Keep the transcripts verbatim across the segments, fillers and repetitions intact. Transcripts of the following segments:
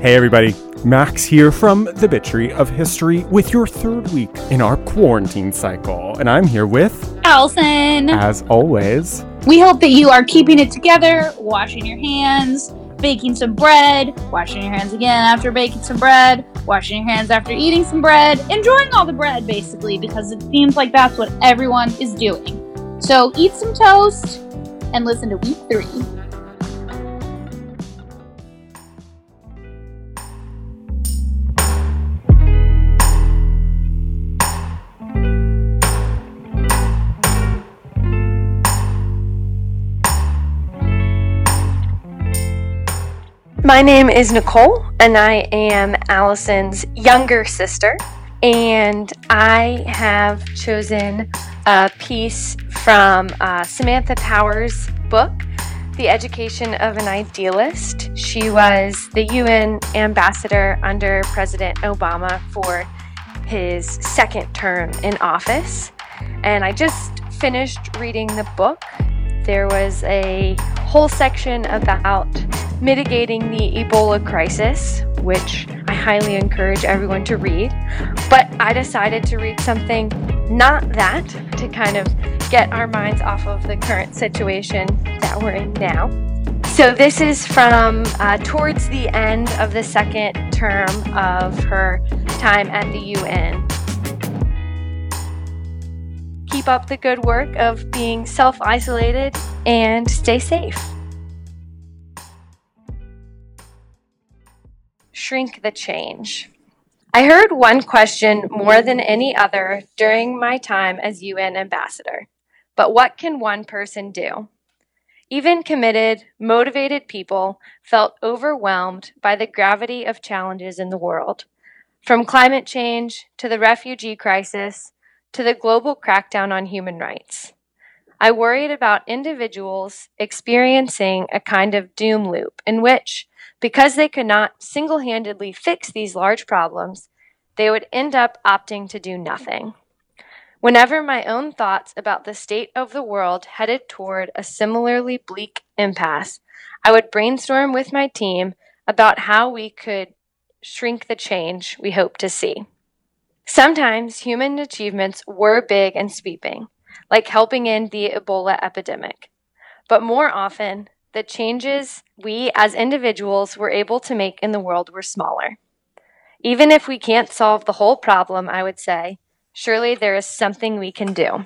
Hey everybody, Max here from the Bitchery of History with your third week in our quarantine cycle. And I'm here with... Allison! As always. We hope that you are keeping it together, washing your hands, baking some bread, washing your hands again after baking some bread, washing your hands after eating some bread, enjoying all the bread basically, because it seems like that's what everyone is doing. So eat some toast and listen to week three. My name is Nicole, and I am Allison's younger sister, and I have chosen a piece from uh, Samantha Power's book, The Education of an Idealist. She was the U N ambassador under President Obama for his second term in office, and I just finished reading the book. There was a whole section about mitigating the Ebola crisis, which I highly encourage everyone to read. But I decided to read something not that, to kind of get our minds off of the current situation that we're in now. So this is from uh, towards the end of the second term of her time at the U N. Keep up the good work of being self-isolated and stay safe. Shrink the change. I heard one question more than any other during my time as U N ambassador. But what can one person do? Even committed, motivated people felt overwhelmed by the gravity of challenges in the world. From climate change to the refugee crisis to the global crackdown on human rights. I worried about individuals experiencing a kind of doom loop in which, because they could not single-handedly fix these large problems, they would end up opting to do nothing. Whenever my own thoughts about the state of the world headed toward a similarly bleak impasse, I would brainstorm with my team about how we could shrink the change we hope to see. Sometimes human achievements were big and sweeping, like helping end the Ebola epidemic. But more often, the changes we as individuals were able to make in the world were smaller. Even if we can't solve the whole problem, I would say, surely there is something we can do.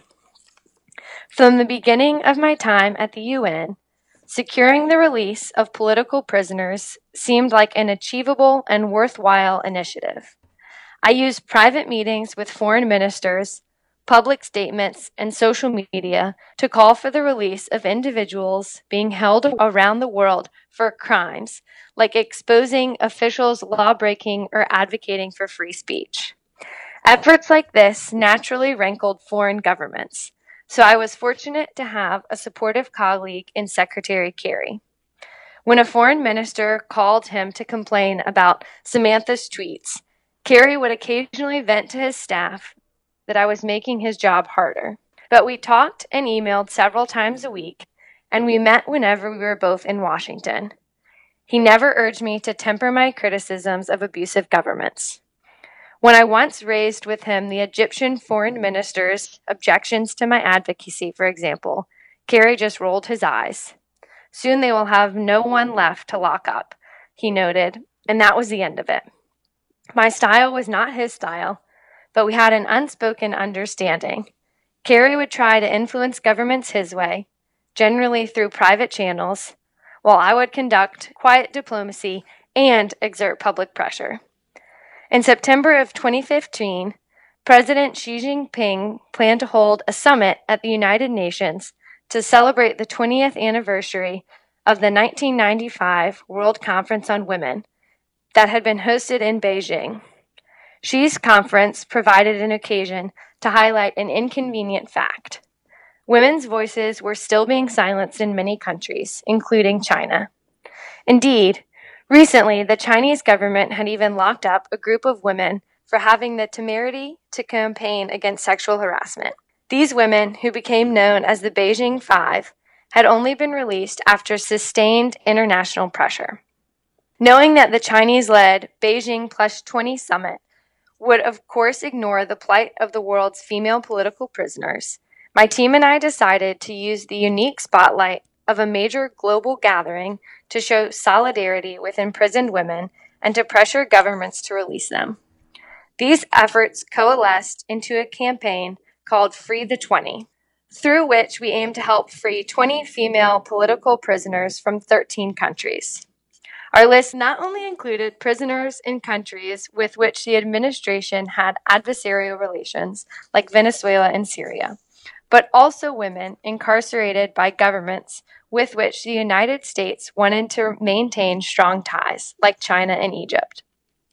From the beginning of my time at the U N, securing the release of political prisoners seemed like an achievable and worthwhile initiative. I used private meetings with foreign ministers, public statements, and social media to call for the release of individuals being held around the world for crimes, like exposing officials law-breaking or advocating for free speech. Efforts like this naturally rankled foreign governments, so I was fortunate to have a supportive colleague in Secretary Kerry. When a foreign minister called him to complain about Samantha's tweets, Kerry would occasionally vent to his staff that I was making his job harder. But we talked and emailed several times a week, and we met whenever we were both in Washington. He never urged me to temper my criticisms of abusive governments. When I once raised with him the Egyptian foreign minister's objections to my advocacy, for example, Kerry just rolled his eyes. Soon they will have no one left to lock up, he noted, and that was the end of it. My style was not his style, but we had an unspoken understanding. Kerry would try to influence governments his way, generally through private channels, while I would conduct quiet diplomacy and exert public pressure. In September of twenty fifteen, President Xi Jinping planned to hold a summit at the United Nations to celebrate the twentieth anniversary of the nineteen ninety-five World Conference on Women that had been hosted in Beijing. Xi's conference provided an occasion to highlight an inconvenient fact. Women's voices were still being silenced in many countries, including China. Indeed, recently the Chinese government had even locked up a group of women for having the temerity to campaign against sexual harassment. These women, who became known as the Beijing Five, had only been released after sustained international pressure. Knowing that the Chinese-led Beijing Plus twenty summit would of course ignore the plight of the world's female political prisoners, my team and I decided to use the unique spotlight of a major global gathering to show solidarity with imprisoned women and to pressure governments to release them. These efforts coalesced into a campaign called Free the twenty, through which we aim to help free twenty female political prisoners from thirteen countries. Our list not only included prisoners in countries with which the administration had adversarial relations, like Venezuela and Syria, but also women incarcerated by governments with which the United States wanted to maintain strong ties, like China and Egypt.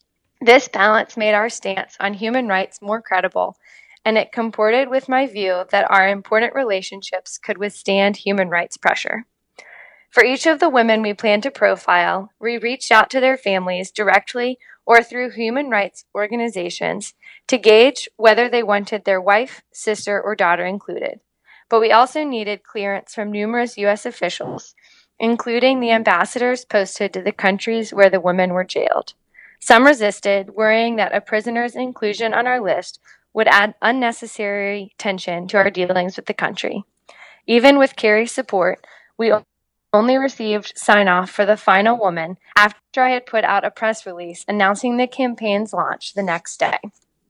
This balance made our stance on human rights more credible, and it comported with my view that our important relationships could withstand human rights pressure. For each of the women we planned to profile, we reached out to their families directly or through human rights organizations to gauge whether they wanted their wife, sister, or daughter included. But we also needed clearance from numerous U S officials, including the ambassadors posted to the countries where the women were jailed. Some resisted, worrying that a prisoner's inclusion on our list would add unnecessary tension to our dealings with the country. Even with Kerry's support, we only received sign-off for the final woman after I had put out a press release announcing the campaign's launch the next day.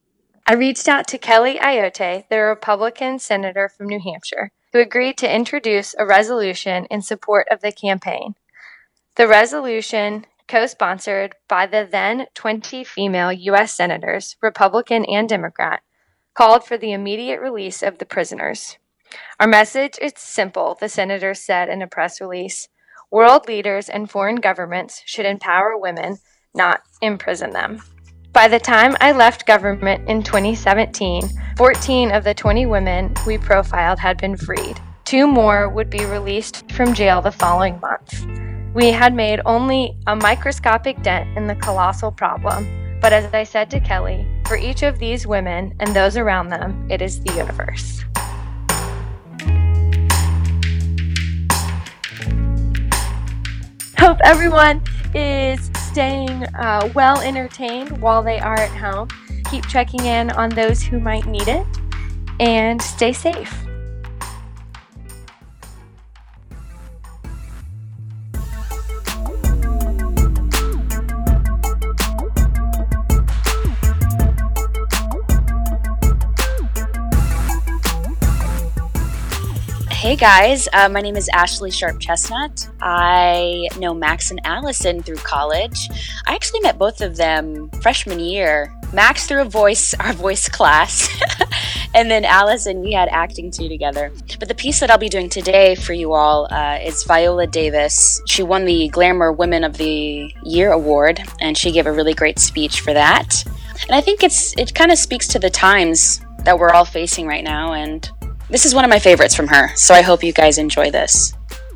I reached out to Kelly Ayotte, the Republican senator from New Hampshire, who agreed to introduce a resolution in support of the campaign. The resolution, co-sponsored by the then twenty female U S senators, Republican and Democrat, called for the immediate release of the prisoners. Our message is simple, the senators said in a press release. World leaders and foreign governments should empower women, not imprison them. By the time I left government in twenty seventeen, fourteen of the twenty women we profiled had been freed. Two more would be released from jail the following month. We had made only a microscopic dent in the colossal problem, but as I said to Kelly, for each of these women and those around them, it is the universe. Hope everyone is staying uh, well entertained while they are at home. Keep checking in on those who might need it, and stay safe. Hey guys, uh, my name is Ashley Sharp Chestnut. I know Max and Allison through college. I actually met both of them freshman year. Max through a voice, our voice class, and then Allison, we had acting too together. But the piece that I'll be doing today for you all uh, is Viola Davis. She won the Glamour Women of the Year award, and she gave a really great speech for that. And I think it's it kind of speaks to the times that we're all facing right now, and this is one of my favorites from her, so I hope you guys enjoy this.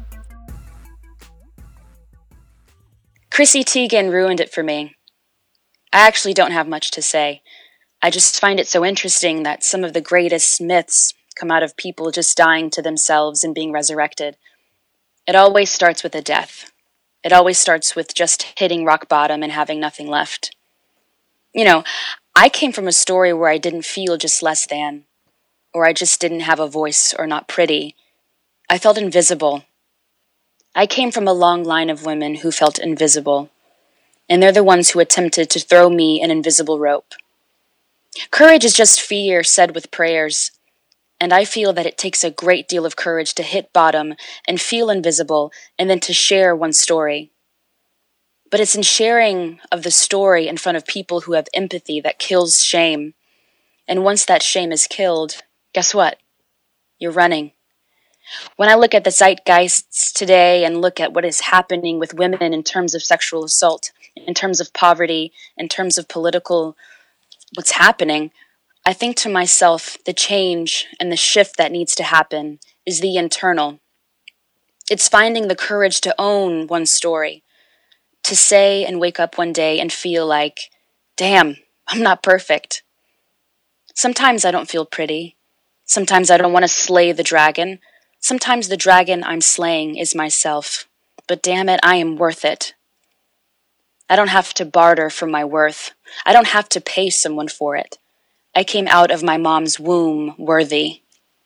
Chrissy Teigen ruined it for me. I actually don't have much to say. I just find it so interesting that some of the greatest myths come out of people just dying to themselves and being resurrected. It always starts with a death. It always starts with just hitting rock bottom and having nothing left. You know, I came from a story where I didn't feel just less than, or I just didn't have a voice or not pretty. I felt invisible. I came from a long line of women who felt invisible, and they're the ones who attempted to throw me an invisible rope. Courage is just fear said with prayers, and I feel that it takes a great deal of courage to hit bottom and feel invisible and then to share one story. But it's in sharing of the story in front of people who have empathy that kills shame. And once that shame is killed, guess what? You're running. When I look at the zeitgeists today and look at what is happening with women in terms of sexual assault, in terms of poverty, in terms of political, what's happening, I think to myself, the change and the shift that needs to happen is the internal. It's finding the courage to own one's story, to say and wake up one day and feel like, damn, I'm not perfect. Sometimes I don't feel pretty. Sometimes I don't want to slay the dragon. Sometimes the dragon I'm slaying is myself. But damn it, I am worth it. I don't have to barter for my worth. I don't have to pay someone for it. I came out of my mom's womb worthy.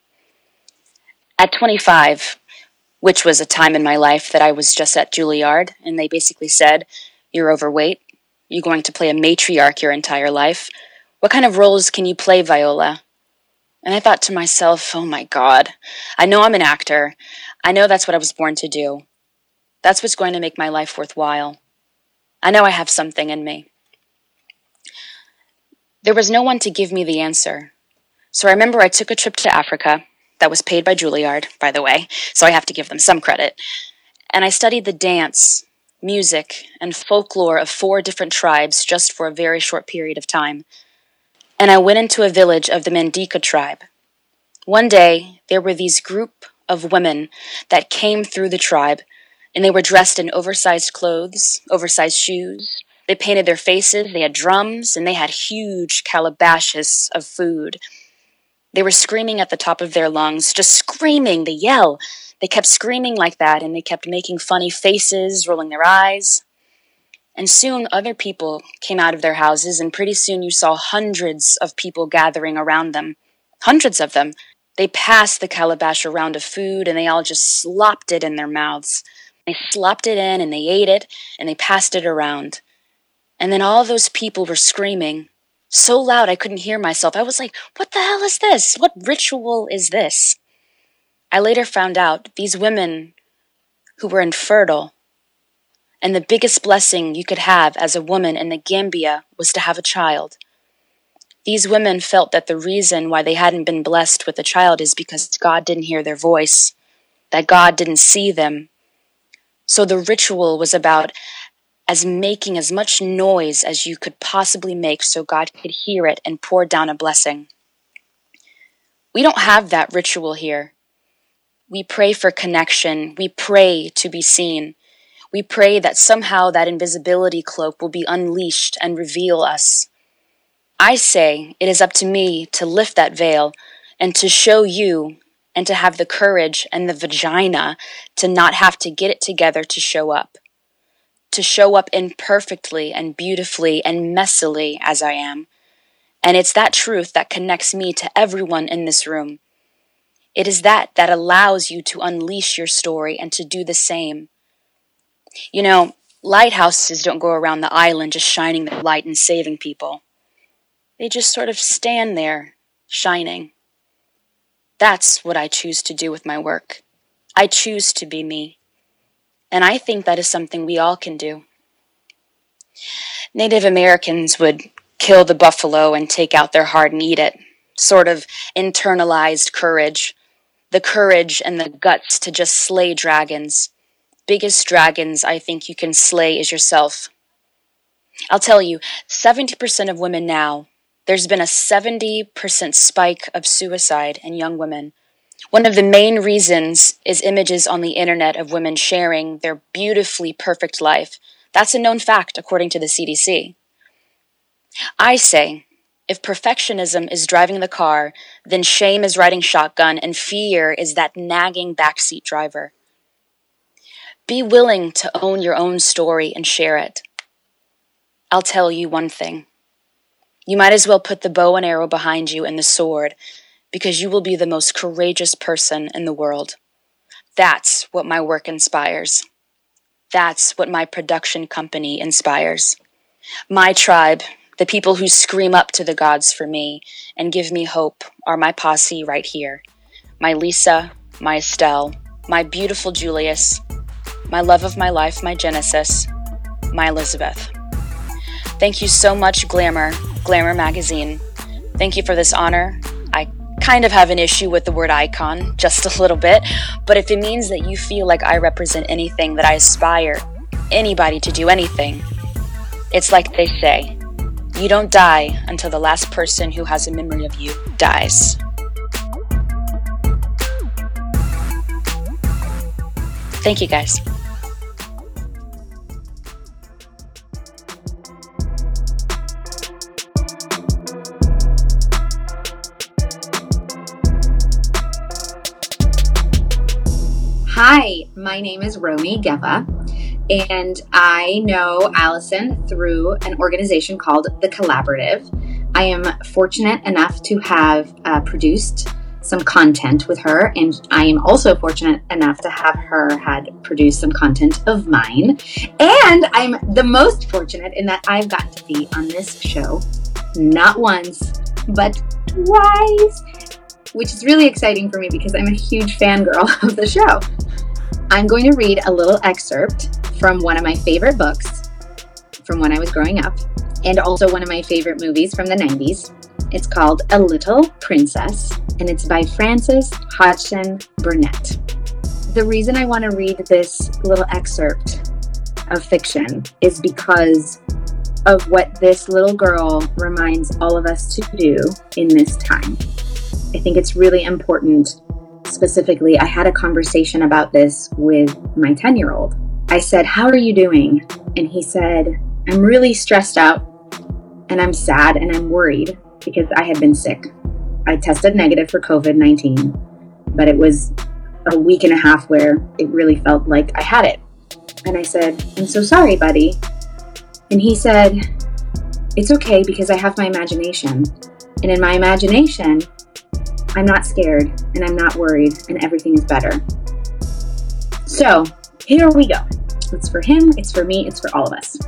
At twenty-five, which was a time in my life that I was just at Juilliard, and they basically said, "You're overweight. You're going to play a matriarch your entire life. What kind of roles can you play, Viola?" And I thought to myself, oh my God, I know I'm an actor. I know that's what I was born to do. That's what's going to make my life worthwhile. I know I have something in me. There was no one to give me the answer. So I remember I took a trip to Africa that was paid by Juilliard, by the way, so I have to give them some credit. And I studied the dance, music, and folklore of four different tribes just for a very short period of time. And I went into a village of the Mandinka tribe. One day, there were these group of women that came through the tribe, and they were dressed in oversized clothes, oversized shoes. They painted their faces, they had drums, and they had huge calabashes of food. They were screaming at the top of their lungs, just screaming, they yell. They kept screaming like that, and they kept making funny faces, rolling their eyes. And soon other people came out of their houses, and pretty soon you saw hundreds of people gathering around them. Hundreds of them. They passed the calabash around of food, and they all just slopped it in their mouths. They slopped it in, and they ate it, and they passed it around. And then all those people were screaming so loud I couldn't hear myself. I was like, what the hell is this? What ritual is this? I later found out these women who were infertile, and the biggest blessing you could have as a woman in the Gambia was to have a child. These women felt that the reason why they hadn't been blessed with a child is because God didn't hear their voice, that God didn't see them. So the ritual was about as making as much noise as you could possibly make so God could hear it and pour down a blessing. We don't have that ritual here. We pray for connection. We pray to be seen. We pray that somehow that invisibility cloak will be unleashed and reveal us. I say it is up to me to lift that veil and to show you and to have the courage and the vagina to not have to get it together to show up. To show up imperfectly and beautifully and messily as I am. And it's that truth that connects me to everyone in this room. It is that that allows you to unleash your story and to do the same. You know, lighthouses don't go around the island just shining their light and saving people. They just sort of stand there, shining. That's what I choose to do with my work. I choose to be me. And I think that is something we all can do. Native Americans would kill the buffalo and take out their heart and eat it. Sort of internalized courage. The courage and the guts to just slay dragons. Biggest dragons I think you can slay is yourself. I'll tell you, seventy percent of women now, there's been a seventy percent spike of suicide in young women. One of the main reasons is images on the internet of women sharing their beautifully perfect life. That's a known fact according to the C D C. I say, if perfectionism is driving the car, then shame is riding shotgun and fear is that nagging backseat driver. Be willing to own your own story and share it. I'll tell you one thing. You might as well put the bow and arrow behind you and the sword, because you will be the most courageous person in the world. That's what my work inspires. That's what my production company inspires. My tribe, the people who scream up to the gods for me and give me hope, are my posse right here. My Lisa, my Estelle, my beautiful Julius, my love of my life, my Genesis, my Elizabeth. Thank you so much, Glamour, Glamour Magazine. Thank you for this honor. I kind of have an issue with the word icon, just a little bit, but if it means that you feel like I represent anything, that I aspire anybody to do anything, it's like they say, you don't die until the last person who has a memory of you dies. Thank you, guys. Hi, my name is Romy Geva, and I know Allison through an organization called The Collaborative. I am fortunate enough to have uh, produced some content with her, and I am also fortunate enough to have her had produced some content of mine. And I'm the most fortunate in that I've got to be on this show not once, but twice, which is really exciting for me because I'm a huge fangirl of the show. I'm going to read a little excerpt from one of my favorite books from when I was growing up, and also one of my favorite movies from the nineties. It's called A Little Princess, and it's by Frances Hodgson Burnett. The reason I want to read this little excerpt of fiction is because of what this little girl reminds all of us to do in this time. I think it's really important. Specifically, I had a conversation about this with my ten-year-old. I said, "How are you doing?" And he said, "I'm really stressed out, and I'm sad, and I'm worried because I had been sick. I tested negative for covid nineteen, but it was a week and a half where it really felt like I had it." And I said, "I'm so sorry, buddy." And he said, "It's okay because I have my imagination. And in my imagination, I'm not scared and I'm not worried and everything is better." So here we go. It's for him, it's for me, it's for all of us.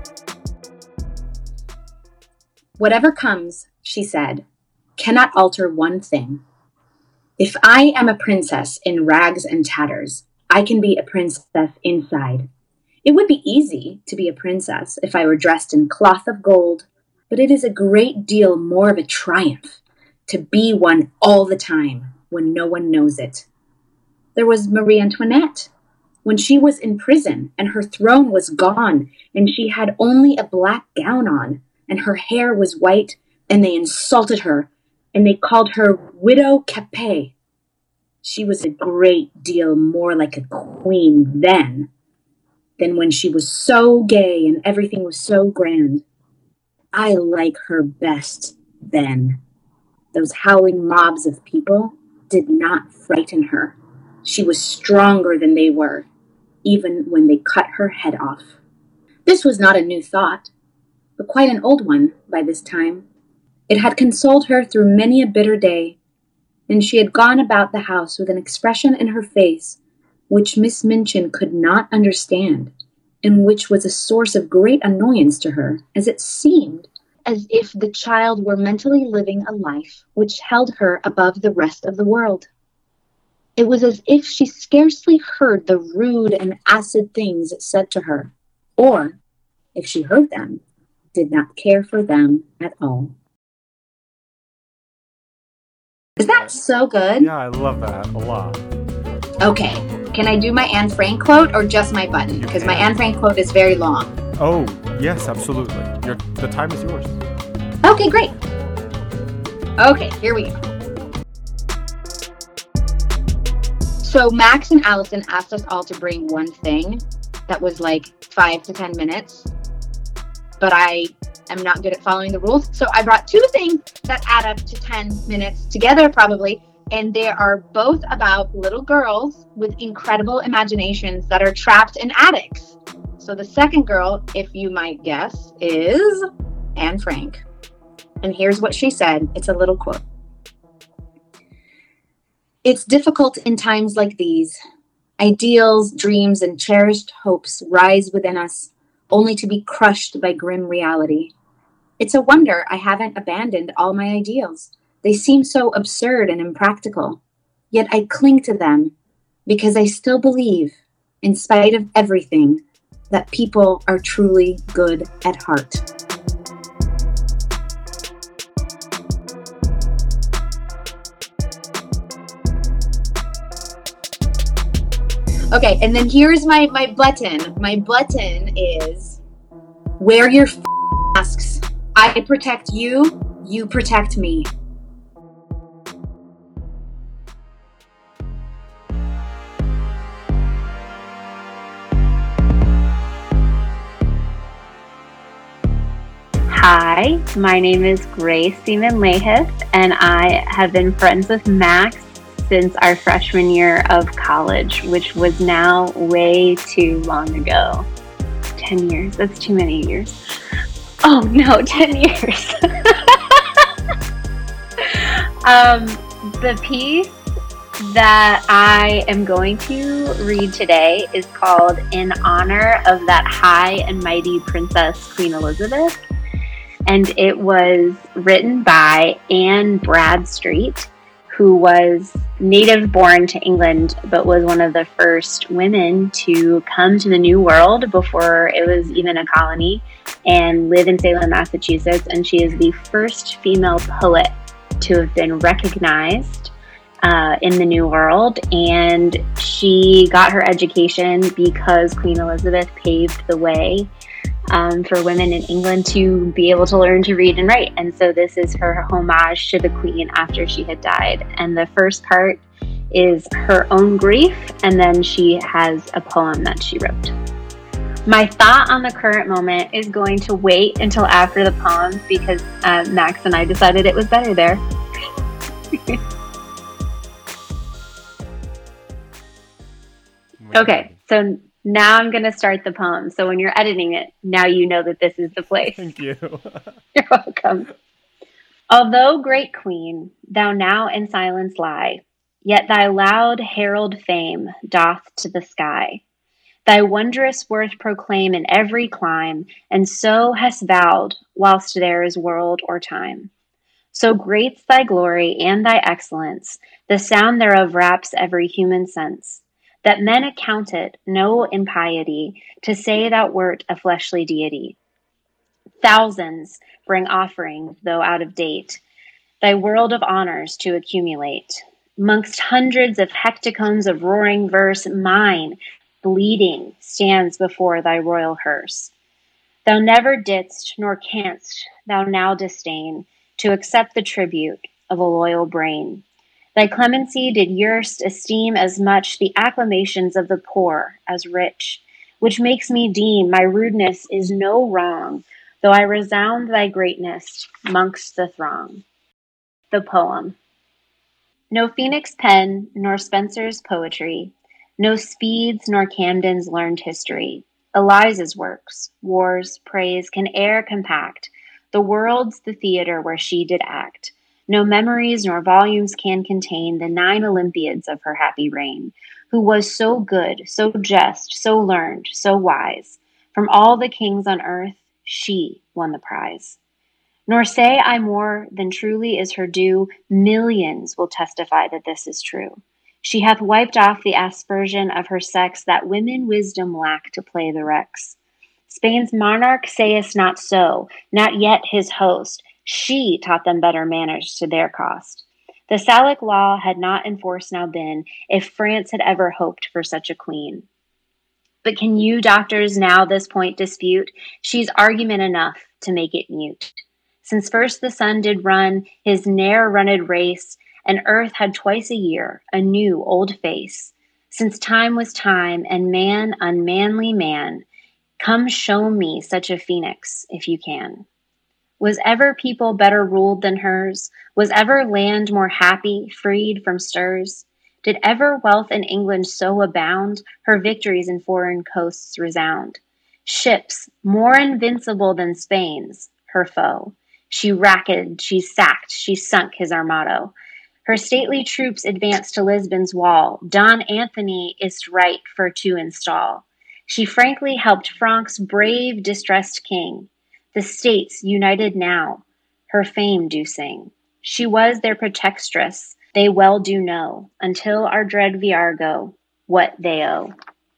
"Whatever comes," she said, "cannot alter one thing. If I am a princess in rags and tatters, I can be a princess inside. It would be easy to be a princess if I were dressed in cloth of gold, but it is a great deal more of a triumph to be one all the time when no one knows it. There was Marie Antoinette, when she was in prison and her throne was gone and she had only a black gown on and her hair was white, and they insulted her and they called her Widow Capet. She was a great deal more like a queen then than when she was so gay and everything was so grand. I like her best then. Those howling mobs of people did not frighten her. She was stronger than they were, even when they cut her head off." This was not a new thought, but quite an old one by this time. It had consoled her through many a bitter day, and she had gone about the house with an expression in her face which Miss Minchin could not understand, and which was a source of great annoyance to her, as it seemed as if the child were mentally living a life which held her above the rest of the world. It was as if she scarcely heard the rude and acid things said to her, or, if she heard them, did not care for them at all. Is that so good? Yeah, I love that a lot. Okay, can I do my Anne Frank quote or just my button? Because my Anne Frank quote is very long. Oh, yes, absolutely. Your, the time is yours. Okay, great. Okay, here we go. So Max and Allison asked us all to bring one thing that was like five to ten minutes, but I am not good at following the rules. So I brought two things that add up to ten minutes together probably, and they are both about little girls with incredible imaginations that are trapped in attics. So the second girl, if you might guess, is Anne Frank. And here's what she said. It's a little quote. "It's difficult in times like these. Ideals, dreams, and cherished hopes rise within us, only to be crushed by grim reality. It's a wonder I haven't abandoned all my ideals. They seem so absurd and impractical. Yet I cling to them because I still believe, in spite of everything, that people are truly good at heart." Okay, and then here's my, my button. My button is, "Wear your f- masks. I protect you, you protect me." Hi, my name is Grace Seaman Lahith, and I have been friends with Max since our freshman year of college, which was now way too long ago. ten years. That's too many years. Oh no, ten years. um, the piece that I am going to read today is called In Honor of That High and Mighty Princess Queen Elizabeth. And it was written by Anne Bradstreet, who was native born to England, but was one of the first women to come to the New World before it was even a colony and live in Salem, Massachusetts. And she is the first female poet to have been recognized uh, in the New World. And she got her education because Queen Elizabeth paved the way Um, for women in England to be able to learn to read and write. And so this is her homage to the Queen after she had died. And the first part is her own grief, and then she has a poem that she wrote. My thought on the current moment is going to wait until after the poem because uh, Max and I decided it was better there. Okay, so now I'm going to start the poem. So when you're editing it, now you know that this is the place. Thank you. You're welcome. Although, great queen, thou now in silence lie, yet thy loud herald fame doth to the sky. Thy wondrous worth proclaim in every clime, and so hast vowed whilst there is world or time. So great's thy glory and thy excellence, the sound thereof wraps every human sense, that men account it no impiety to say thou wert a fleshly deity. Thousands bring offerings, though out of date, thy world of honors to accumulate. Mongst hundreds of hecatombs of roaring verse, mine, bleeding, stands before thy royal hearse. Thou never didst, nor canst thou now disdain, to accept the tribute of a loyal brain. Thy clemency did erst esteem as much the acclamations of the poor as rich, which makes me deem my rudeness is no wrong, though I resound thy greatness mongst the throng. The poem. No Phoenix pen, nor Spenser's poetry, no Speed's nor Camden's learned history, Eliza's works, wars, praise, can e'er compact, the world's the theatre where she did act. No memories nor volumes can contain the nine Olympiads of her happy reign, who was so good, so just, so learned, so wise. From all the kings on earth, she won the prize. Nor say I more than truly is her due, millions will testify that this is true. She hath wiped off the aspersion of her sex that women wisdom lack to play the Rex. Spain's monarch sayest not so, not yet his host. She taught them better manners to their cost. The Salic law had not enforced now been, if France had ever hoped for such a queen. But can you doctors now this point dispute? She's argument enough to make it mute. Since first the sun did run his ne'er runned race, and earth had twice a year a new old face. Since time was time, and man unmanly man, come show me such a phoenix, if you can. Was ever people better ruled than hers? Was ever land more happy, freed from stirs? Did ever wealth in England so abound, her victories in foreign coasts resound? Ships, more invincible than Spain's, her foe. She racked, she sacked, she sunk his armado. Her stately troops advanced to Lisbon's wall. Don Anthony is right for to install. She frankly helped Franc's brave, distressed king. The states united now, her fame do sing. She was their protectress, they well do know, until our dread Viargo, what they owe.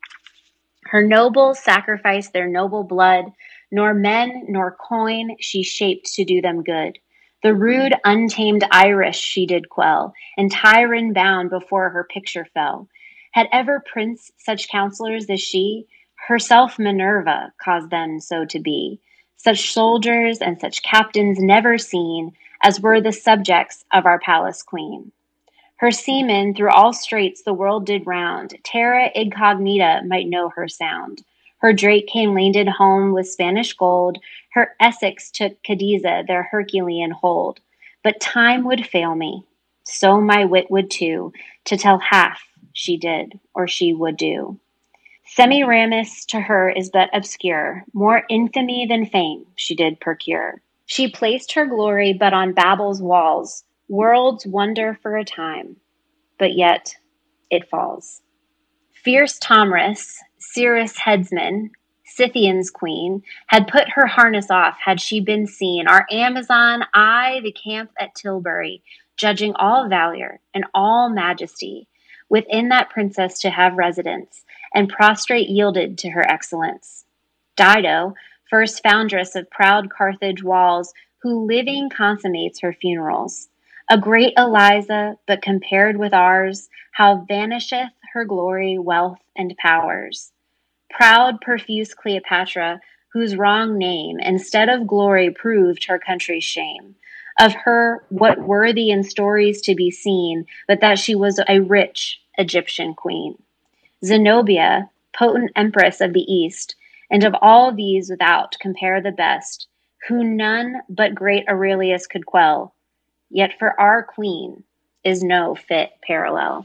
Her nobles sacrificed their noble blood, nor men nor coin she shaped to do them good. The rude, untamed Irish she did quell, and tyrant bound before her picture fell. Had ever prince such counselors as she? Herself Minerva caused them so to be. Such soldiers and such captains never seen, as were the subjects of our palace queen. Her seamen through all straits the world did round, terra incognita might know her sound. Her Drake came landed home with Spanish gold, her Essex took Cadiza their Herculean hold. But time would fail me, so my wit would too, to tell half she did or she would do. Semiramis to her is but obscure, more infamy than fame she did procure. She placed her glory but on Babel's walls, world's wonder for a time, but yet it falls. Fierce Tomris, Cirrus' headsman, Scythian's queen, had put her harness off had she been seen, our Amazon, I, the camp at Tilbury, judging all valor and all majesty, within that princess to have residence, and prostrate yielded to her excellence. Dido, first foundress of proud Carthage walls, who living consummates her funerals. A great Eliza, but compared with ours, how vanisheth her glory, wealth, and powers. Proud, profuse Cleopatra, whose wrong name, instead of glory, proved her country's shame. Of her, what worthy in stories to be seen, but that she was a rich Egyptian queen. Zenobia, potent empress of the East, and of all these without compare the best, who none but great Aurelius could quell, yet for our queen is no fit parallel.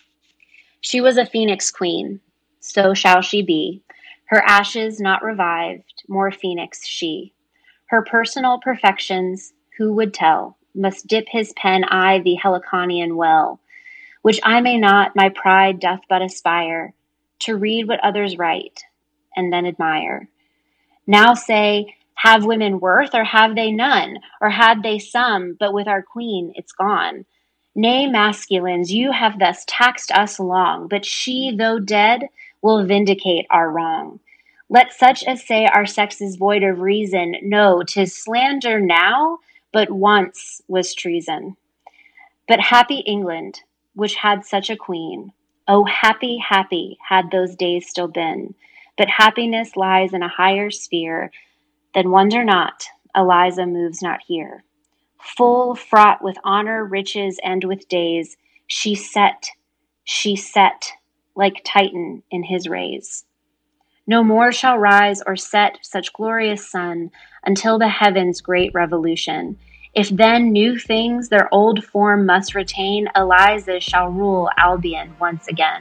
She was a phoenix queen, so shall she be, her ashes not revived, more phoenix she. Her personal perfections, who would tell, must dip his pen I the Heliconian well, which I may not, my pride doth but aspire, to read what others write, and then admire. Now say, have women worth, or have they none? Or had they some, but with our queen it's gone? Nay, masculines, you have thus taxed us long, but she, though dead, will vindicate our wrong. Let such as say our sex is void of reason know 'tis slander now, but once was treason. But happy England, which had such a queen, oh, happy, happy had those days still been. But happiness lies in a higher sphere, then wonder not, Eliza moves not here. Full fraught with honor, riches, and with days, she set, she set, like Titan in his rays. No more shall rise or set such glorious sun until the heavens' great revolution. If then new things their old form must retain, Eliza shall rule Albion once again.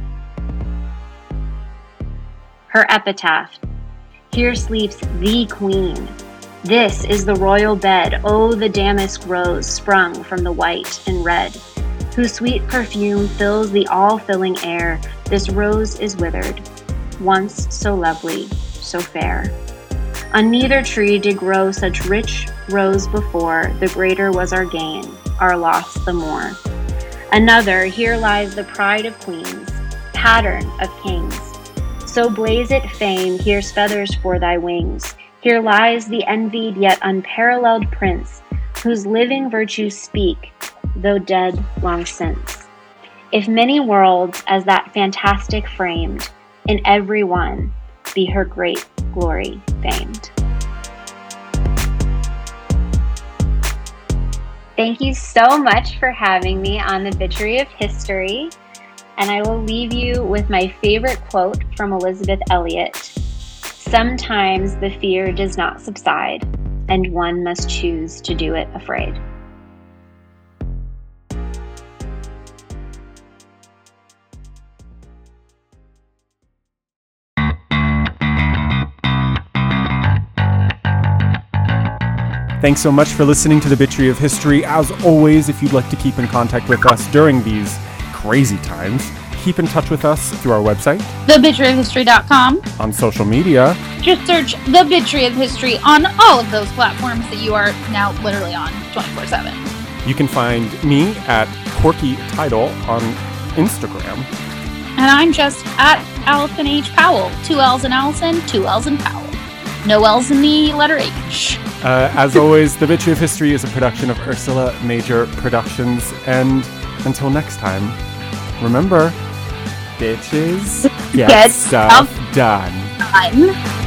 Her epitaph. Here sleeps the queen. This is the royal bed, oh, the damask rose sprung from the white and red, whose sweet perfume fills the all-filling air. This rose is withered, once so lovely, so fair. On neither tree did grow such rich rose before, the greater was our gain, our loss the more. Another, here lies the pride of queens, pattern of kings. So blaze it fame, here's feathers for thy wings. Here lies the envied yet unparalleled prince, whose living virtues speak, though dead long since. If many worlds as that fantastic framed, in every one be her great glory famed. Thank you so much for having me on the Bitchery of History, and I will leave you with my favorite quote from Elizabeth Elliot. Sometimes the fear does not subside, and one must choose to do it afraid. Thanks so much for listening to the Bitchery of History. As always, if you'd like to keep in contact with us during these crazy times, keep in touch with us through our website, the bitchery of history dot com. On social media, just search The Bitchery of History on all of those platforms that you are now literally on twenty-four seven. You can find me at Corky Title on Instagram. And I'm just at Allison H. Powell. Two L's in Allison, two L's in Powell. No L's in the letter H. Uh, as always, The Bitchery of History is a production of Ursula Major Productions. And until next time, remember, bitches get, get stuff stuff done. done.